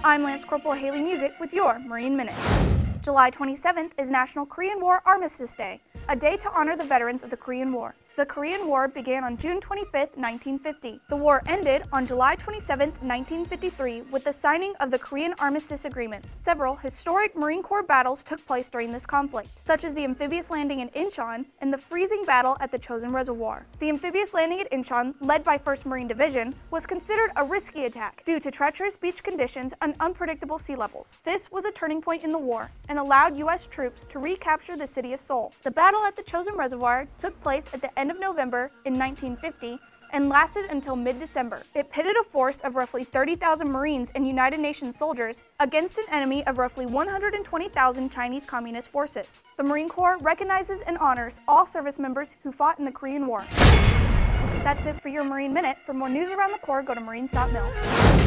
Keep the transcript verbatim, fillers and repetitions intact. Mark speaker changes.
Speaker 1: I'm Lance Corporal Haley Music with your Marine Minute. July twenty-seventh is National Korean War Armistice Day, a day to honor the veterans of the Korean War. The Korean War began on June twenty-fifth, nineteen fifty. The war ended on July twenty-seventh, nineteen fifty-three with the signing of the Korean Armistice Agreement. Several historic Marine Corps battles took place during this conflict, such as the amphibious landing in Incheon and the freezing battle at the Chosin Reservoir. The amphibious landing at Incheon, led by first Marine Division, was considered a risky attack due to treacherous beach conditions and unpredictable sea levels. This was a turning point in the war and allowed U S troops to recapture the city of Seoul. The battle at the Chosin Reservoir took place at the end of November in nineteen fifty and lasted until mid-December. It pitted a force of roughly thirty thousand Marines and United Nations soldiers against an enemy of roughly one hundred twenty thousand Chinese Communist forces. The Marine Corps recognizes and honors all service members who fought in the Korean War. That's it for your Marine Minute. For more news around the Corps, go to marines dot mil.